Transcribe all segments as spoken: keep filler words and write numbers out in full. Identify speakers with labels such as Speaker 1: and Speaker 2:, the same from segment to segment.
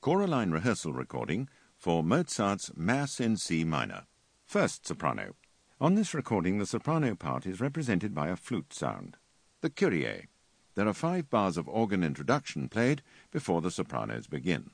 Speaker 1: Choraline rehearsal recording for Mozart's Mass in C minor. First soprano. On this recording, the soprano part is represented by a flute sound. The Kyrie. There are five bars of organ introduction played before the sopranos begin.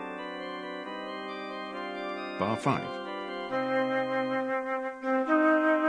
Speaker 1: Bar five.